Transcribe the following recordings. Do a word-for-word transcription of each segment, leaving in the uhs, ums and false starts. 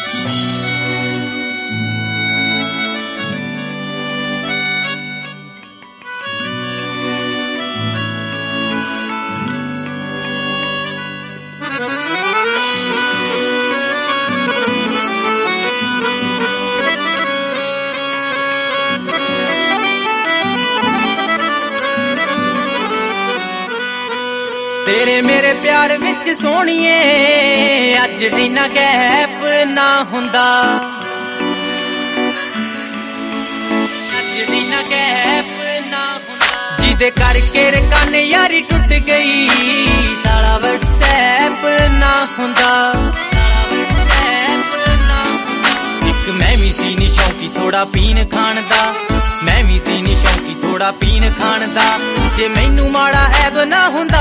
तेरे मेरे प्यार विच सोहणिए अज इन्ना गैप ना हुंदा, अज इन्ना गैप ना हुंदा, जिदे करके रकान यारी टुट गई, साला व्हाट्सएप ना हुंदा। इक मैं भी सी नी शौकी थोड़ा पीन खान दा, मैं भी सी नी शौकी थोड़ा पीन खान दा, जे मैनू माड़ा ऐब ना हुंदा।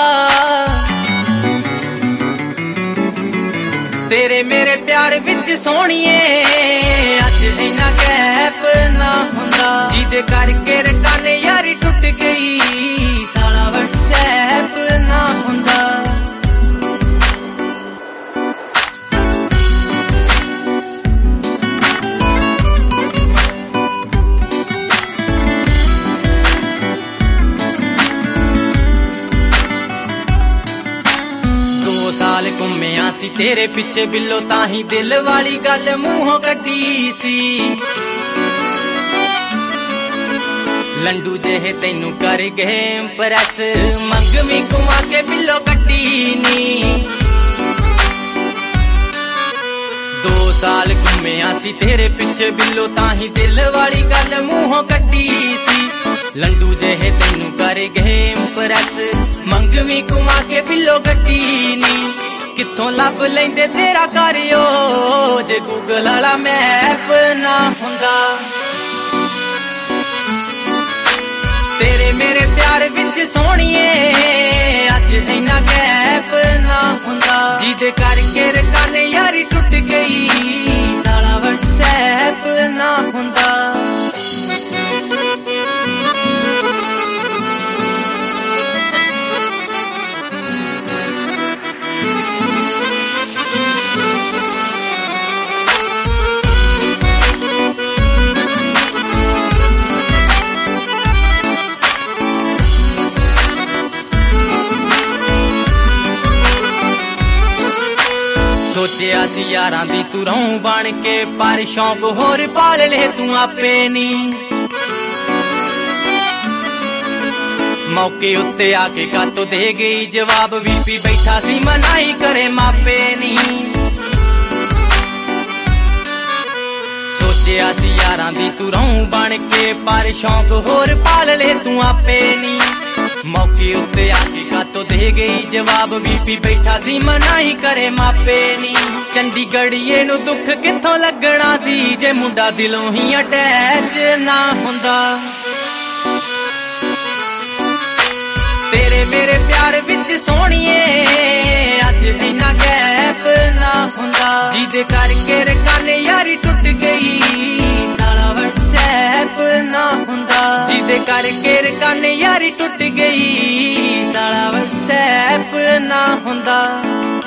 तेरे मेरे प्यार विच सोहणिए अज इन्ना गैप ना हुंदा, जिदे करके रकान यारी टुट गई, साला व्हाट्सएप ना हुंदा। साल घुम्मिया सी तेरे पिछे बिल्लो, ताही दिल वाली गल मूहों कड्डी सी। लंडू जेहे तेनू कर गए इंप्रेस, मंगवी घुमा के बिल्लो कड्डी नी। दो साल घुम्मिया सी तेरे पिछे बिल्लो, ताही दिल वाली गल मूहों कड्डी सी। लंडू जेहे तेनू कर गए इंप्रेस, मंगवी घुमा के बिल्लो गड्डी नी। कित्थों लब लेंदे तेरा करियो, जे गूगल वाला मैप ना हुंदा। तेरे मेरे प्यार विच सोहणिए अज इन्ना गैप ना हुंदा, जिदे करके रकान यारी टुट गई, साला व्हाट्सएप ना हुंदा। सोचिया सी यारां दी तू रहूं बन के, पर शौक होर पाल ले तू आपे नी। मौके उत्ते आके कातो दे गई जवाब, वीपी बैठा सी मनाई करे मापे नी। सोचिया सी यारां दी तू रहूं बन के, पर शौक होर पाल ले तू आपे नी। मौके उत्ते आके कातो दे गई जवाब, वीपी बैठा सी मनाई करे मापे नी। चंडीगढ़िए नू दुख कित्थों लगना सी, जे मुंडा दिलों ही अटैच ना हुंदा। तेरे मेरे प्यार विच सोहणिए अज इन्ना गैप ना हुंदा, जिदे करके रकान यारी टुट गई, साला व्हाट्सएप ना हुंदा। जिदे करके रकान यारी टुट गई, साला व्हाट्सएप ना हुंदा।